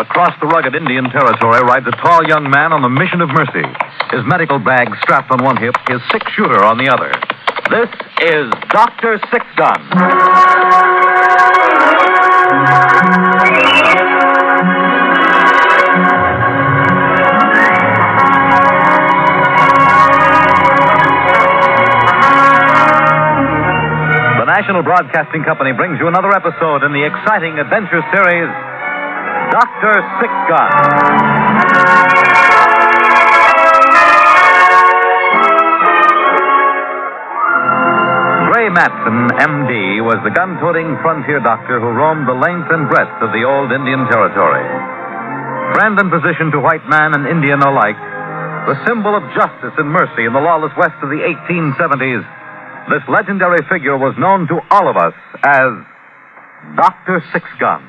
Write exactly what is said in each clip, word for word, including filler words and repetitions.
Across the rugged Indian territory rides a tall young man on a mission of mercy. His medical bag strapped on one hip, his six-shooter on the other. This is Doctor Six Gun. The National Broadcasting Company brings you another episode in the exciting adventure series, Doctor Six Gun. Ray Matson, M D, was the gun-toting frontier doctor who roamed the length and breadth of the old Indian territory. Friend and physician to white man and Indian alike, the symbol of justice and mercy in the lawless west of the eighteen seventies, this legendary figure was known to all of us as Doctor Six Gun.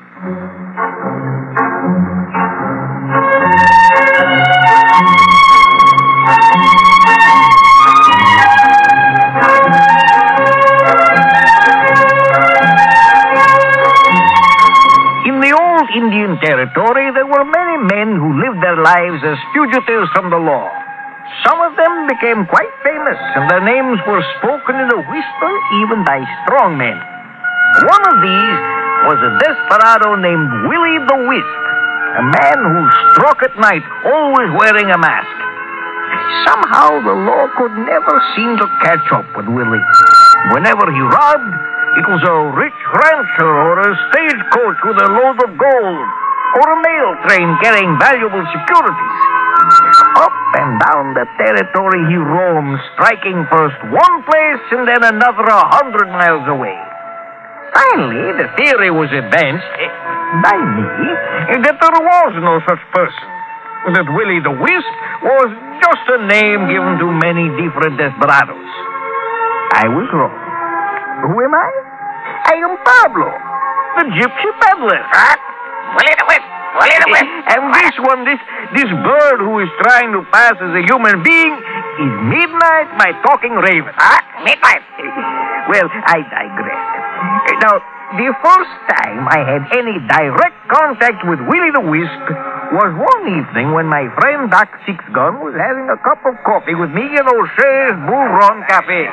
In the old Indian territory, there were many men who lived their lives as fugitives from the law. Some of them became quite famous, and their names were spoken in a whisper even by strong men. One of these was a desperado named Willie the Wisp, a man who struck at night, always wearing a mask. Somehow the law could never seem to catch up with Willie. Whenever he robbed, it was a rich rancher or a stagecoach with a load of gold, or a mail train carrying valuable securities. Up and down the territory he roamed, striking first one place and then another a hundred miles away. Finally, the theory was advanced eh, by me that there was no such person. That Willie the Wisp was just a name given to many different desperados. I was wrong. Who am I? I am Pablo, the gypsy peddler. Huh? Willie the Wisp! Willie the Wisp! And this one, this, this bird who is trying to pass as a human being is Midnight, my talking raven. Huh? Midnight? Well, I digress. Now, the first time I had any direct contact with Willie the Wisp was one evening when my friend Doc Six Gun was having a cup of coffee with me in O'Shea's Bull Run Cafe.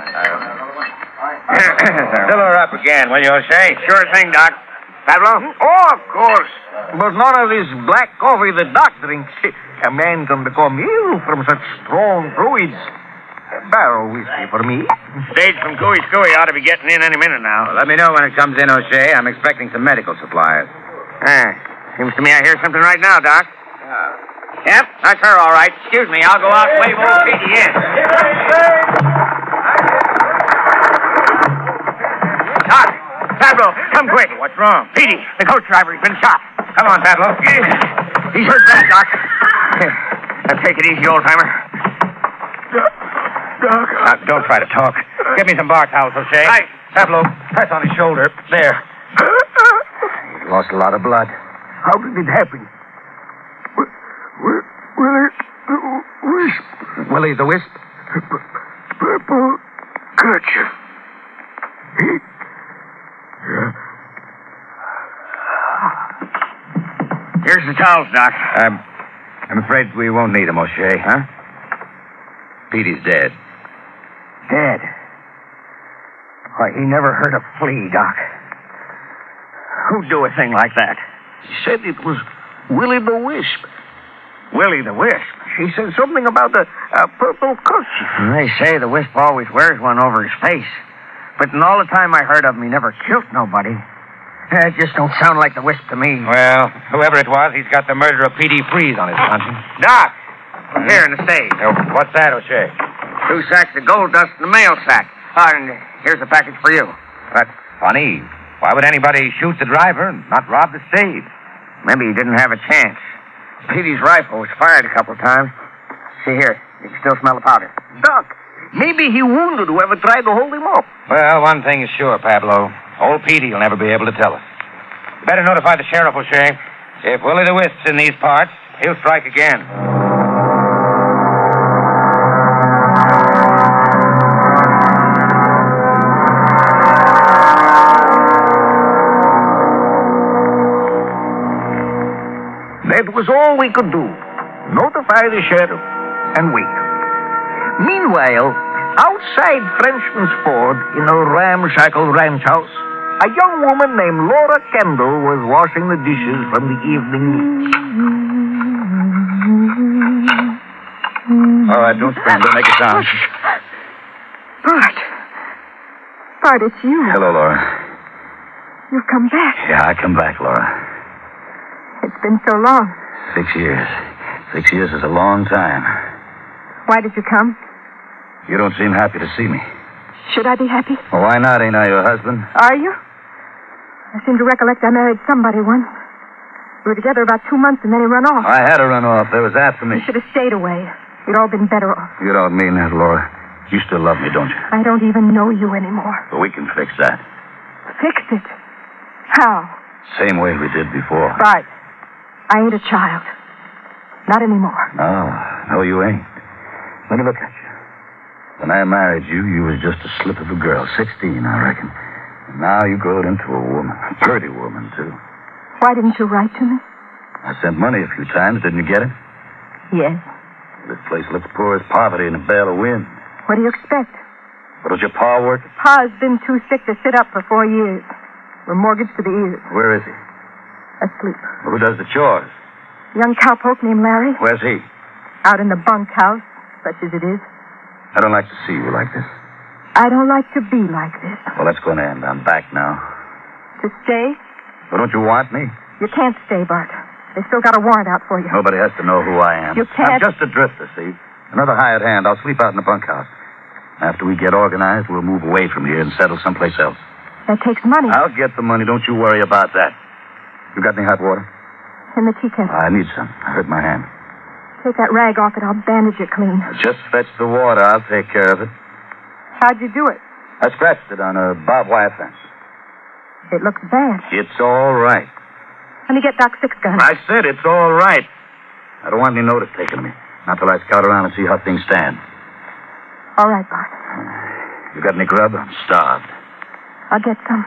Fill her up again, will you, O'Shea? Sure thing, Doc. Pablo? Oh, of course. But none of this black coffee the Doc drinks. A man can become ill from such strong fluids. A barrel whiskey for me. Stage from Cooey Scooey ought to be getting in any minute now. Well, let me know when it comes in, O'Shea. I'm expecting some medical supplies. Ah, seems to me I hear something right now, Doc. Uh, yep, that's her, all right. Excuse me, I'll go out and wave old Petey in. Doc, Pablo, come quick. What's wrong? Petey, the coach driver, has been shot. Come on, Pablo. He's hurt bad, Doc. Now take it easy, old-timer. Doc. Now, don't try to talk. Get me some bar towels, O'Shea. Right. Pablo, press on his shoulder. There. He's lost a lot of blood. How did it happen? Willie the Wisp. Willie the Wisp? Purple kerchief. He... Here's the towels, Doc. I'm, I'm afraid we won't need them, O'Shea. Huh? Petey's dead. Dead? Why, he never hurt a flea, Doc. Who'd do a thing like that? She said it was Willie the Wisp. Willie the Wisp? She said something about a, a purple kerchief. They say the Wisp always wears one over his face. But in all the time I heard of him, he never killed nobody. It just don't sound like the Wisp to me. Well, whoever it was, he's got the murder of Petey Freeze on his conscience. Doc! Here in the stage. Oh, what's that, O'Shea? Two sacks of gold dust in the mail sack. Oh, and here's a package for you. That's funny. Why would anybody shoot the driver and not rob the stage? Maybe he didn't have a chance. Petey's rifle was fired a couple of times. See here. You can still smell the powder. Doc, maybe he wounded whoever tried to hold him up. Well, one thing is sure, Pablo. Old Petey will never be able to tell us. Better notify the sheriff, O'Shea. If Willie the Wisp's in these parts, he'll strike again. was all we could do. Notify the sheriff and wait. Meanwhile, outside Frenchman's Ford, in a ramshackle ranch house, a young woman named Laura Kendall was washing the dishes from the evening. All right, don't scream. Don't make a sound. Bart. Bart, it's you. Hello, Laura. You've come back. Yeah, I come back, Laura. It's been so long. Six years. Six years is a long time. Why did you come? You don't seem happy to see me. Should I be happy? Well, why not? Ain't I your husband? Are you? I seem to recollect I married somebody once. We were together about two months and then he ran off. I had to run off. There was after me. You should have stayed away. We'd all been better off. You don't mean that, Laura. You still love me, don't you? I don't even know you anymore. But we can fix that. Fix it? How? Same way we did before. Bart, I ain't a child. Not anymore. No, no, you ain't. Let me look at you. When I married you, you was just a slip of a girl. Sixteen, I reckon. And now you growed into a woman. A pretty woman, too. Why didn't you write to me? I sent money a few times. Didn't you get it? Yes. This place looks poor as poverty in a bale of wind. What do you expect? But was your pa working? Pa's been too sick to sit up for four years. We're mortgaged to the ears. Where is he? Asleep. Well, who does the chores? A young cowpoke named Larry. Where's he? Out in the bunkhouse, such as it is. I don't like to see you like this. I don't like to be like this. Well, that's going to end. I'm back now. To stay? Well, don't you want me? You can't stay, Bart. They still got a warrant out for you. Nobody has to know who I am. You can't. I'm just a drifter, see? Another hired hand. I'll sleep out in the bunkhouse. After we get organized, we'll move away from here and settle someplace else. That takes money. I'll get the money. Don't you worry about that. You got any hot water? In the tea kettle. I need some. I hurt my hand. Take that rag off it. I'll bandage it clean. Just fetch the water. I'll take care of it. How'd you do it? I scratched it on a barbed wire fence. It looks bad. It's all right. Let me get Doc Six gun. I said it's all right. I don't want any notice taken of me. Not till I scout around and see how things stand. All right, Bart. You got any grub? I'm starved. I'll get some.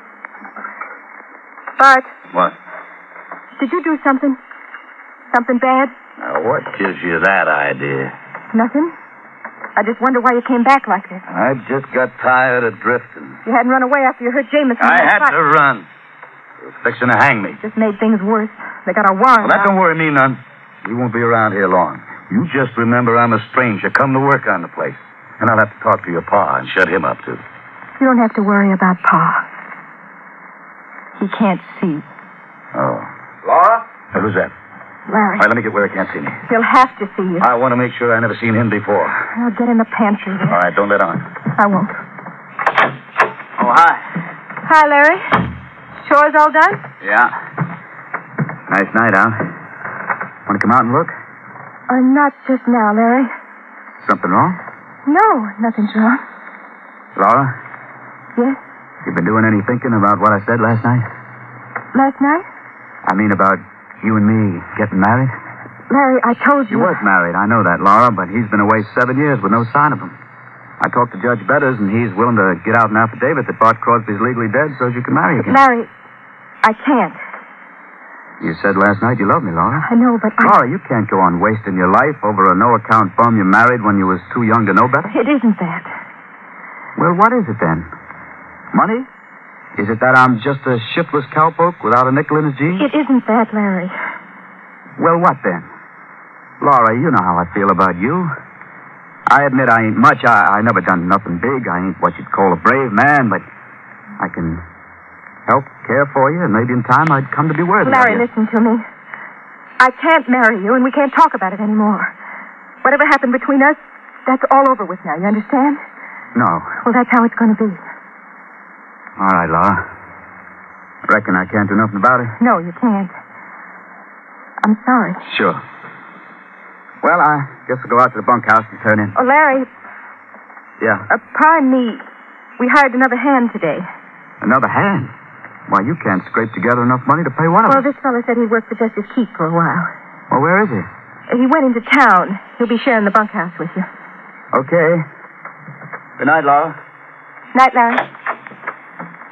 Bart, What? did you do something? Something bad? Now, what gives you that idea? Nothing? I just wonder why you came back like this. I just got tired of drifting. You hadn't run away after you hurt Jameson. I had to run. They was fixing to hang me. Just made things worse. They got a warrant. Well, that out. don't worry me none. We won't be around here long. You just remember I'm a stranger. Come to work on the place. And I'll have to talk to your pa and shut him up, too. You don't have to worry about Pa. He can't see. Oh. Laura? Hey, who's that? Larry. All right, let me get where he can't see me. He'll have to see you. I want to make sure I never seen him before. I'll get in the pantry. There. All right, don't let on. I won't. Oh, hi. Hi, Larry. Chores all done? Yeah. Nice night out. Want to come out and look? Uh, not just now, Larry. Something wrong? No, nothing's wrong. Laura, Yes? you been doing any thinking about what I said last night? Last night? I mean about you and me getting married? Larry, I told You you. was married, I know that, Laura, but he's been away seven years with no sign of him. I talked to Judge Betters, and he's willing to get out an affidavit that Bart Crosby's legally dead so you can marry again. Larry, I can't. You said last night you loved me, Laura. I know, but I... Laura, you can't go on wasting your life over a no-account bum you married when you was too young to know better. It isn't that. Well, what is it then? Money? Is it that I'm just a shiftless cowpoke without a nickel in his jeans? It isn't that, Larry. Well, what then? Laura, you know how I feel about you. I admit I ain't much. I, I never done nothing big. I ain't what you'd call a brave man, but I can help care for you, and maybe in time I'd come to be worthy Larry, of you. listen to me. I can't marry you, and we can't talk about it anymore. Whatever happened between us, that's all over with now. You understand? No. Well, that's how it's going to be. All right, Laura. Reckon I can't do nothing about it? No, you can't. I'm sorry. Sure. Well, I guess I'll go out to the bunkhouse and turn in. Oh, Larry, Yeah. uh, Pa and me, we hired another hand today. Another hand? Why, you can't scrape together enough money to pay one of Well, us. this fellow said he'd work for Justice Keith for a while. Well, where is he? He went into town. He'll be sharing the bunkhouse with you. Okay. Good night, Laura. Night, Larry.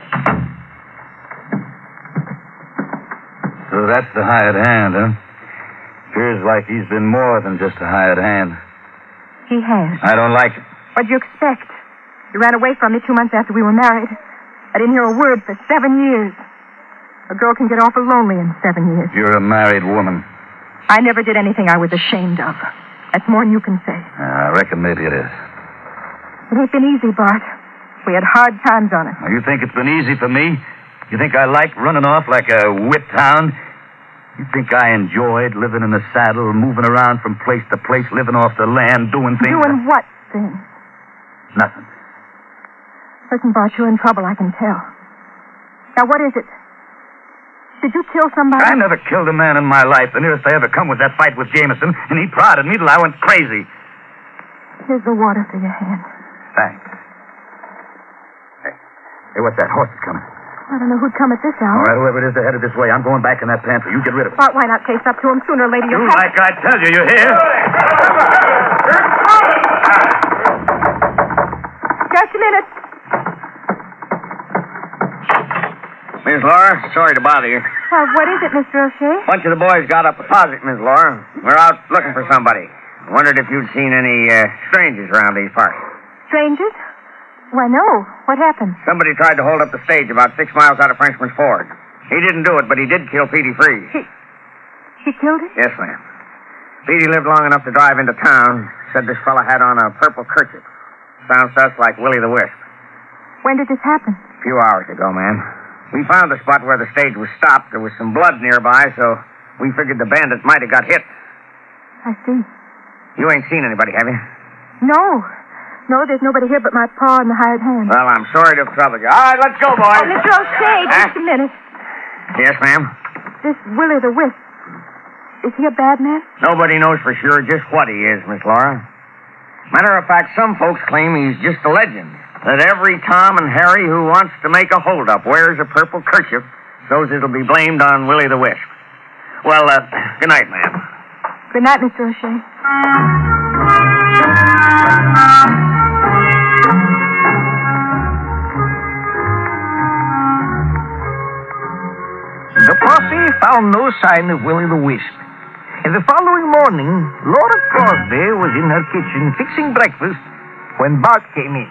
So that's the hired hand, huh? Appears like he's been more than just a hired hand. He has. I don't like it. What'd you expect? You ran away from me two months after we were married. I didn't hear a word for seven years. A girl can get awful lonely in seven years. You're a married woman. I never did anything I was ashamed of. That's more than you can say. Uh, I reckon maybe it is. It ain't been easy, Bart. We had hard times on it. Now, you think it's been easy for me? You think I like running off like a whipped hound? You think I enjoyed living in the saddle, moving around from place to place, living off the land, doing things? Doing what things? Nothing. Listen, Bart, you're in trouble, I can tell. Now, what is it? Did you kill somebody? I never killed a man in my life. The nearest I ever come was that fight with Jameson, and he prodded me till I went crazy. Here's the water for your hand. Thanks. Hey, hey, what's that? Horse is coming. I don't know who'd come at this hour. All right, whoever it is that headed this way, I'm going back in that pantry. You get rid of it. Bart, why not chase up to him sooner or later? You'll You have... like I tell you, you hear? Just a minute. Miss Laura, sorry to bother you. Well, what is it, Mister O'Shea? A bunch of the boys got up a deposit, Miss Laura. We're out looking for somebody. Wondered if you'd seen any uh, strangers around these parts. Strangers? Why, no. What happened? Somebody tried to hold up the stage about six miles out of Frenchman's Ford. He didn't do it, but he did kill Petey Freeze. He... He killed him? Yes, ma'am. Petey lived long enough to drive into town. Said this fella had on a purple kerchief. Sounds to us like Willie the Wisp. When did this happen? A few hours ago, ma'am. We found the spot where the stage was stopped. There was some blood nearby, so we figured the bandit might have got hit. I see. You ain't seen anybody, have you? No. No, there's nobody here but my pa and the hired hand. Well, I'm sorry to have troubled you. All right, let's go, boys. Oh, Mister O'Shea, just a minute. Yes, ma'am? This Willie the Wisp, is he a bad man? Nobody knows for sure just what he is, Miss Laura. Matter of fact, some folks claim he's just a legend. That every Tom and Harry who wants to make a holdup wears a purple kerchief so's it'll be blamed on Willie the Wisp. Well, uh, good night, ma'am. Good night, Mister O'Shea. The posse found no sign of Willie the Wisp. And the following morning, Laura Crosby was in her kitchen fixing breakfast when Bart came in.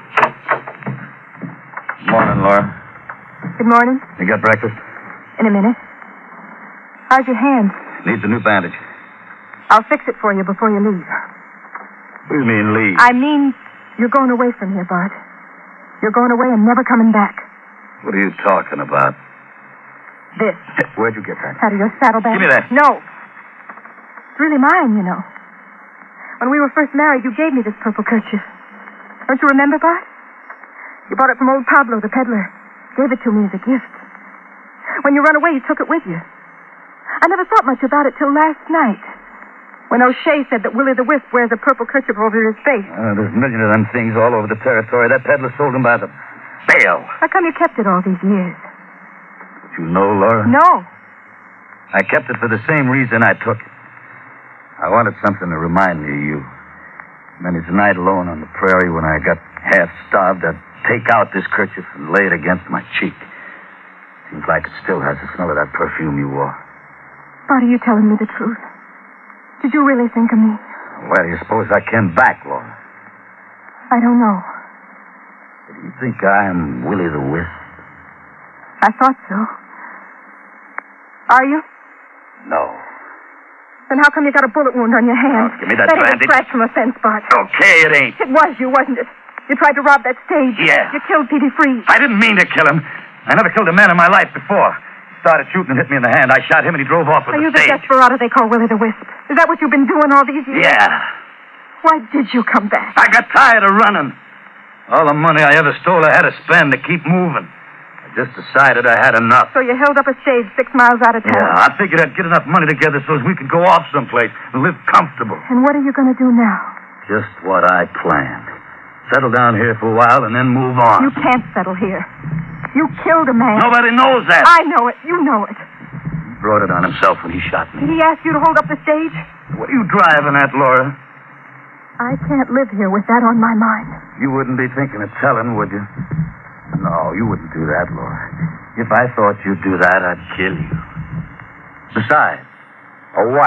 Morning, Laura. Good morning. You got breakfast? In a minute. How's your hand? Needs a new bandage. I'll fix it for you before you leave. What do you mean, leave? I mean, you're going away from here, Bart. You're going away and never coming back. What are you talking about? This. Where'd you get that? Out of your saddlebag. Give me that. No. It's really mine, you know. When we were first married, you gave me this purple kerchief. Don't you remember, Bart? You bought it from old Pablo, the peddler. Gave it to me as a gift. When you ran away, you took it with you. I never thought much about it till last night, when O'Shea said that Willie the Wisp wears a purple kerchief over his face. Uh, there's a million of them things all over the territory. That peddler sold them by the bale. How come you kept it all these years? Did you know, Laura? No. I kept it for the same reason I took it. I wanted something to remind me of you. Many a night alone on the prairie when I got half starved, I'd take out this kerchief and lay it against my cheek. Seems like it still has the smell of that perfume you wore. Bart, are you telling me the truth? Did you really think of me? Where do you suppose I came back, Laura? I don't know. Do you think I am Willie the Wisp? I thought so. Are you? No. Then how come you got a bullet wound on your hand? Oh, give me that ain't bandage. a scratch from a fence, Bart. Okay, it ain't. It was you, wasn't it? You tried to rob that stage. Yeah. You killed Petey Freeze. I didn't mean to kill him. I never killed a man in my life before. Started shooting and hit me in the hand. I shot him and he drove off with Are the you the stage. desperado they call Willie the Wisp? Is that what you've been doing all these years? Yeah. Why did you come back? I got tired of running. All the money I ever stole I had to spend to keep moving. I just decided I had enough. So you held up a stage six miles out of town. Yeah, I figured I'd get enough money together so as we could go off someplace and live comfortable. And what are you going to do now? Just what I planned. Settle down here for a while and then move on. You can't settle here. You killed a man. Nobody knows that. I know it. You know it. He brought it on himself when he shot Did me. he ask you to hold up the stage? What are you driving at, Laura? I can't live here with that on my mind. You wouldn't be thinking of telling, would you? No, you wouldn't do that, Laura. If I thought you'd do that, I'd kill you. Besides, a wife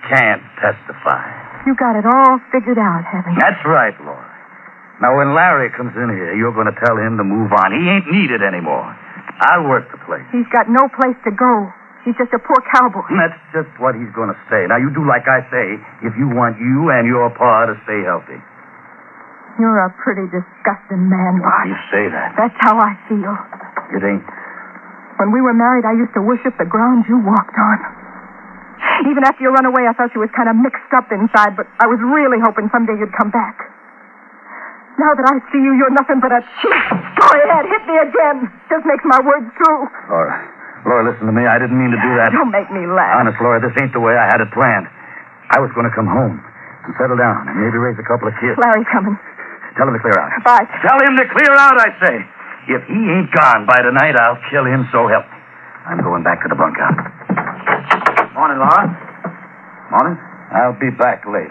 can't testify. You got it all figured out, haven't you? That's right, Laura. Now, when Larry comes in here, you're going to tell him to move on. He ain't needed anymore. I'll work the place. He's got no place to go. He's just a poor cowboy. And that's just what he's going to say. Now, you do like I say if you want you and your pa to stay healthy. You're a pretty disgusting man, Bart. You say that. That's how I feel. It ain't. When we were married, I used to worship the ground you walked on. Even after you run away, I thought you was kind of mixed up inside, but I was really hoping someday you'd come back. Now that I see you, you're nothing but a cheat. Go ahead, hit me again. Just makes my words true. Laura. Laura, listen to me. I didn't mean to do that. Don't make me laugh. Honest, Laura, this ain't the way I had it planned. I was going to come home and settle down and maybe raise a couple of kids. Larry's coming. Tell him to clear out. Bye. Tell him to clear out, I say. If he ain't gone by tonight, I'll kill him, so help me. I'm going back to the bunkhouse. Morning, Laura. Morning. I'll be back later.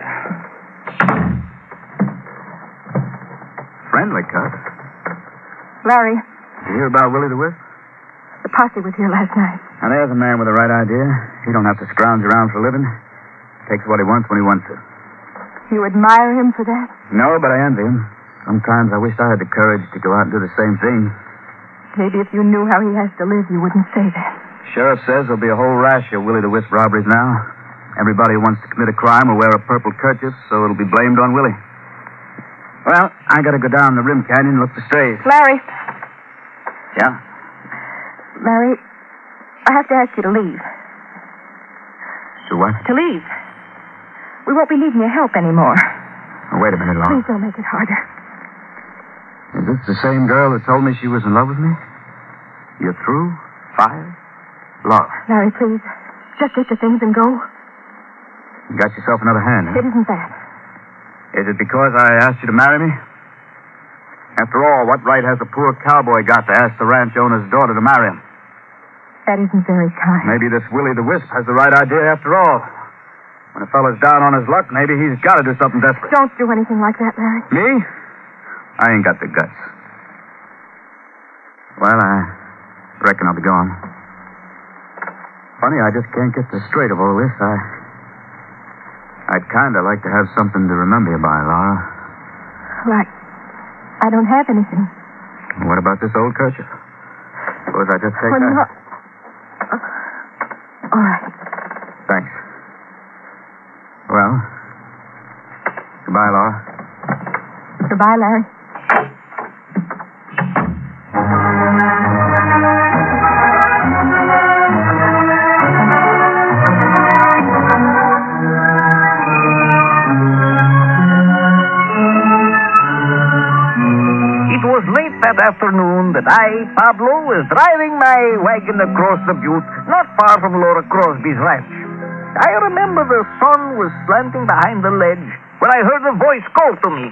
Friendly cut. Larry, You hear about Willie the Wisp? the posse was here last night. Now, there's a man with the right idea. He don't have to scrounge around for a living. Takes what he wants when he wants it. You admire him for that? No, but I envy him. Sometimes I wish I had the courage to go out and do the same thing. Maybe if you knew how he has to live, you wouldn't say that. Sheriff says there'll be a whole rash of Willie the Wisp robberies now. Everybody who wants to commit a crime will wear a purple kerchief, so it'll be blamed on Willie. Well, I gotta go down the Rim Canyon and look for strays. Larry. Yeah? Larry, I have to ask you to leave. To what? To leave. We won't be needing your help anymore. Oh, wait a minute, Laura. Please don't make it harder. Is this the same girl that told me she was in love with me? You're through? Fired? Laura. Larry, please. Just get your things and go. You got yourself another hand, huh? It isn't that. Is it because I asked you to marry me? After all, what right has a poor cowboy got to ask the ranch owner's daughter to marry him? That isn't very kind. Maybe this Willie the Wisp has the right idea after all. When a fellow's down on his luck, maybe he's got to do something desperate. Don't do anything like that, Larry. Me? I ain't got the guts. Well, I reckon I'll be gone. Funny, I just can't get the straight of all this. I... I'd kind of like to have something to remember you by, Laura. Like, I don't have anything. What about this old kerchief? Suppose I just take Well, that? no. Uh, all right. Thanks. Well, goodbye, Laura. Goodbye, Larry. It was late that afternoon that I, Pablo, was driving my wagon across the butte, not far from Laura Crosby's ranch. I remember the sun was slanting behind the ledge when I heard a voice call to me.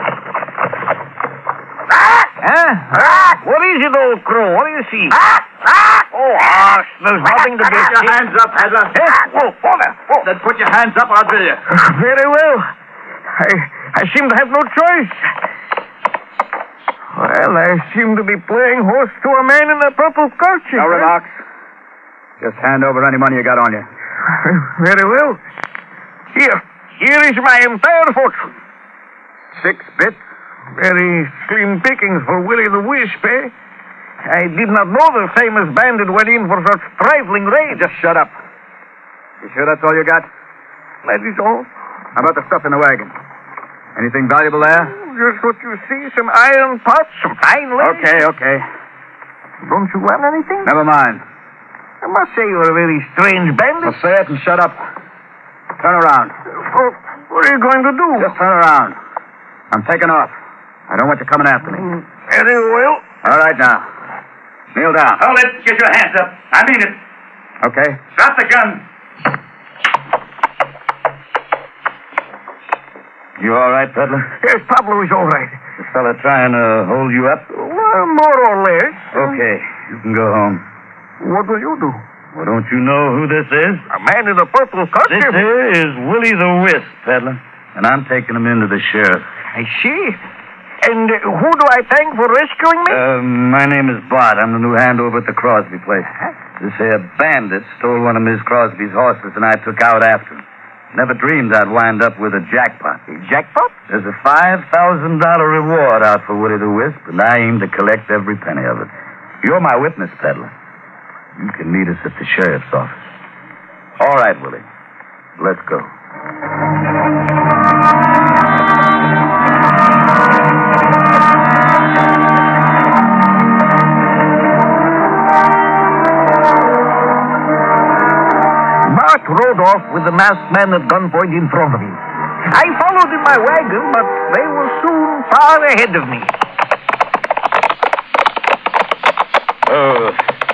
Huh? What is it, old crow? What do you see? Oh, hush. There's nothing to be Put your hands up, Adler. Eh? Oh, father. Oh. Then put your hands up or I'll drill you. Very well. I, I seem to have no choice. Well, I seem to be playing horse to a man in a purple kerchief. No eh? remarks. Just hand over any money you got on you. Very well. Here. Here is my entire fortune. Six bits? Very slim pickings for Willie the Wisp, eh? I did not know the famous bandit went in for such trifling raids. Just shut up. You sure that's all you got? That is all. How about the stuff in the wagon? Anything valuable there? Just what you see. Some iron pots, some fine lace. Okay, okay. Don't you want anything? Never mind. I must say you're a very strange bandit. Well, say it and shut up. Turn around. Oh, what are you going to do? Just turn around. I'm taking off. I don't want you coming after me. Very well. All right, now. Kneel down. Hold it. Get your hands up. I mean it. Okay. Drop the gun. You all right, peddler? Yes, Pablo is all right. This fella trying to hold you up? Well, more or less. Okay. You can go home. What will you do? Well, don't you know who this is? A man in a purple This costume? here is Willie the Wisp, peddler. And I'm taking him into the sheriff. I see. And uh, who do I thank for rescuing me? Uh, my name is Bart. I'm the new hand over at the Crosby place. This here bandit stole one of Miss Crosby's horses, and I took out after him. Never dreamed I'd wind up with a jackpot. A jackpot? There's a five thousand dollars reward out for Willie the Wisp, and I aim to collect every penny of it. You're my witness, peddler. You can meet us at the sheriff's office. All right, Willie. Let's go. Bart rode off with the masked man at gunpoint in front of him. I followed in my wagon, but they were soon far ahead of me. Oh.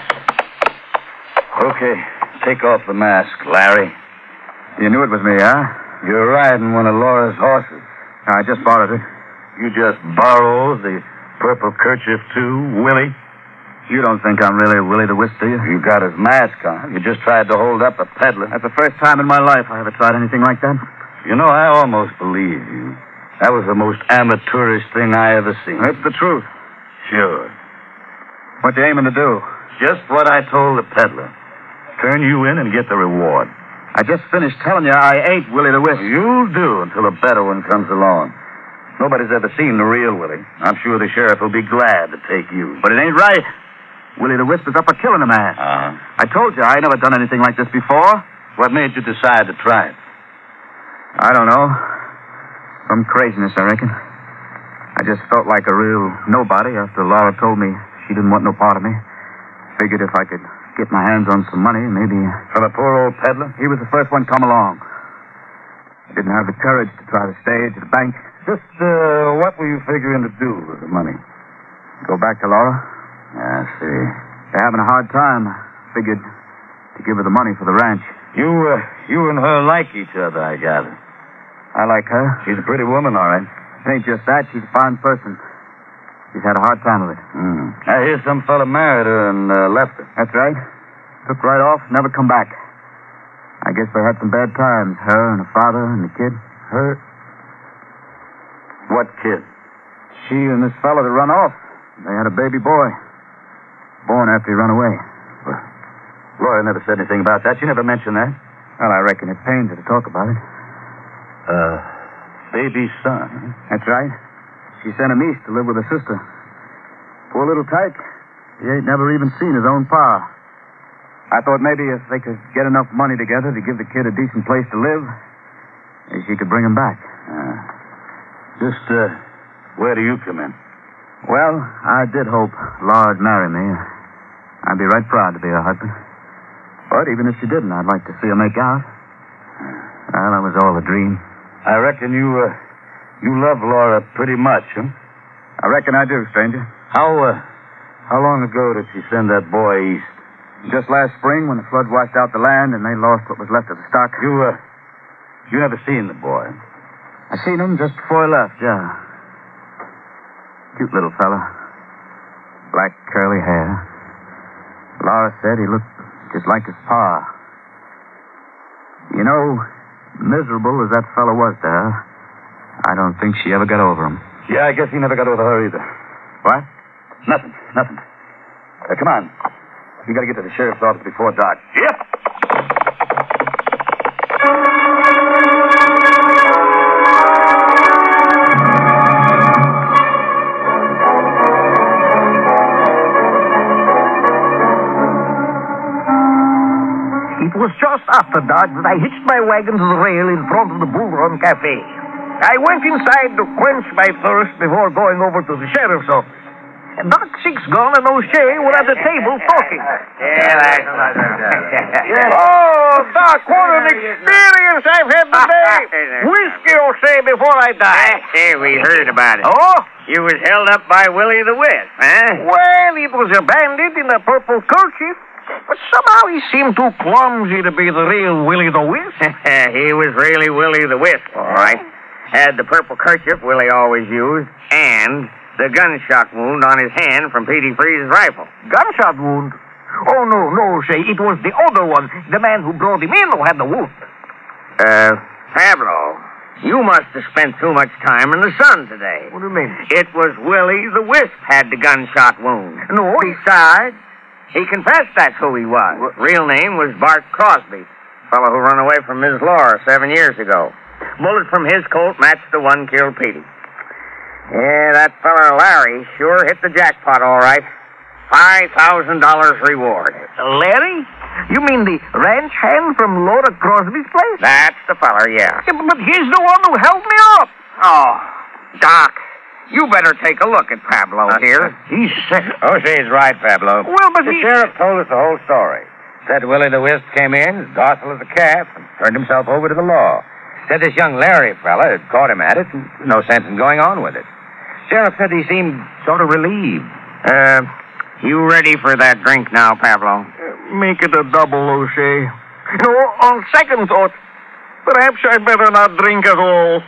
Okay. Take off the mask, Larry. You knew it was me, huh? You're riding one of Laura's horses. I just borrowed it. You just borrowed the purple kerchief, too, Willie? You don't think I'm really Willie the Wisp, do you? You got his mask on. You just tried to hold up a peddler. That's the first time in my life I ever tried anything like that. You know, I almost believe you. That was the most amateurish thing I ever seen. That's the truth. Sure. What you aiming to do? Just what I told the peddler. Turn you in and get the reward. I just finished telling you I ain't Willie the Wisp. You'll do until a better one comes along. Nobody's ever seen the real Willie. I'm sure the sheriff will be glad to take you. But it ain't right. Willie the Wisp is up for killing a man. Uh-huh. I told you I ain't never done anything like this before. What made you decide to try it? I don't know. Some craziness, I reckon. I just felt like a real nobody after Laura told me she didn't want no part of me. Figured if I could get my hands on some money, maybe... From a poor old peddler? He was the first one come along. I didn't have the courage to try the stage at the bank. Just, uh, what were you figuring to do with the money? Go back to Laura. I see. They're having a hard time. Figured to give her the money for the ranch. You, uh, you and her like each other, I gather. I like her. She's a pretty woman, all right. It ain't just that. She's a fine person. She's had a hard time of it. Mm. I hear some fella married her and uh, left her. That's right. Took right off, never come back. I guess they had some bad times, her and her father and the kid. Her? What kid? She and this fella that run off. They had a baby boy. Born after he run away. Well, Laura never said anything about that. She never mentioned that. Well, I reckon it pains her to talk about it. Uh, baby son. Huh? That's right. She sent him east to live with her sister. Poor little tyke. He ain't never even seen his own pa. I thought maybe if they could get enough money together to give the kid a decent place to live, maybe she could bring him back. Uh, just, uh, where do you come in? Well, I did hope Laura'd marry me. I'd be right proud to be her husband. But even if she didn't, I'd like to see her make out. Well, that was all a dream. I reckon you, uh, you love Laura pretty much, huh? I reckon I do, stranger. How, uh, how long ago did she send that boy east? Just last spring when the flood washed out the land and they lost what was left of the stock. You, uh, you never seen the boy? I seen him just before I left, yeah. Cute little fella. Black curly hair. Laura said he looked just like his pa. You know, miserable as that fella was to her, I don't think she ever got over him. Yeah, I guess he never got over her either. What? Nothing, nothing. Uh, come on. We gotta get to the sheriff's office before dark. Yep. It was just after dark that I hitched my wagon to the rail in front of the Bull Run Cafe. I went inside to quench my thirst before going over to the sheriff's office. And Doc Sixgun and O'Shea were at the table talking. Oh, Doc, what an experience I've had today. Whiskey, O'Shea, before I die. Hey, we heard about it. Oh? You was held up by Willie the Wisp, huh? Well, it was a bandit in a purple kerchief. But somehow he seemed too clumsy to be the real Willie the Wisp. He was really Willie the Wisp, all right. Had the purple kerchief Willie always used, and the gunshot wound on his hand from Petey Freeze's rifle. Gunshot wound? Oh, no, no, O'Shea. It was the other one, the man who brought him in who had the wound. Uh, Pablo, you must have spent too much time in the sun today. What do you mean? It was Willie the Wisp had the gunshot wound. No. Besides, he confessed that's who he was. What? Real name was Bart Crosby. fellow who run away from Miss Laura seven years ago. Bullet from his Colt matched the one killed Petey. Yeah, that fella Larry sure hit the jackpot all right. Five thousand dollars reward. Larry? You mean the ranch hand from Laura Crosby's place? That's the fella, yeah. Yeah, but he's the one who held me up. Oh, Doc, you better take a look at Pablo uh, here. He's sick. O'Shea's right, Pablo. Well, but the he... sheriff told us the whole story. Said Willie the Wisp came in, as docile as a calf, and turned himself over to the law. Said this young Larry fella had caught him at it, and no sense in going on with it. Sheriff said he seemed sort of relieved. Uh, you ready for that drink now, Pablo? Uh, make it a double, O'Shea. No, on second thought, perhaps I'd better not drink at all.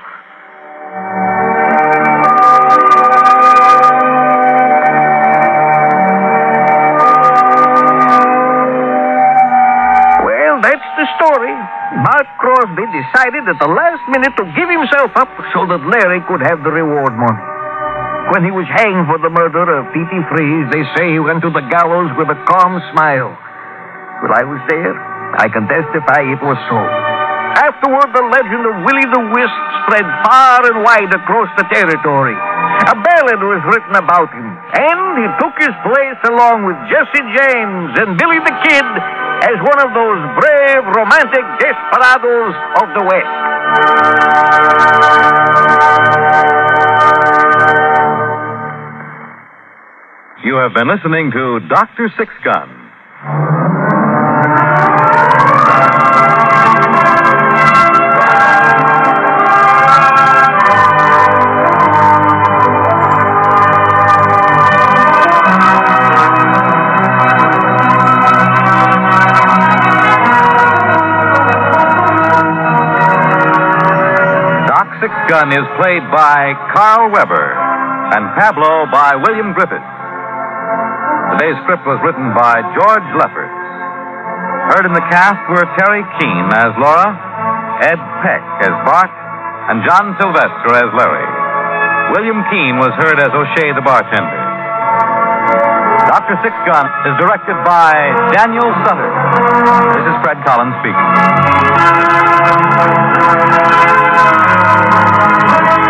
Well, that's the story. Bart Crosby decided at the last minute to give himself up so that Larry could have the reward money. When he was hanged for the murder of Petey Freeze, they say he went to the gallows with a calm smile. Well, I was there. I can testify it was so. Afterward, the legend of Willie the Wisp spread far and wide across the territory. A ballad was written about him, and he took his place along with Jesse James and Billy the Kid as one of those brave, romantic desperados of the West. You have been listening to Doctor Sixgun. Doc Sixgun is played by Carl Weber and Pablo by William Griffith. Today's script was written by George Lefferts. Heard in the cast were Terry Keane as Laura, Ed Peck as Bart, and John Sylvester as Larry. William Keane was heard as O'Shea the bartender. Doctor Sixgun is directed by Daniel Sutter. This is Fred Collins speaking.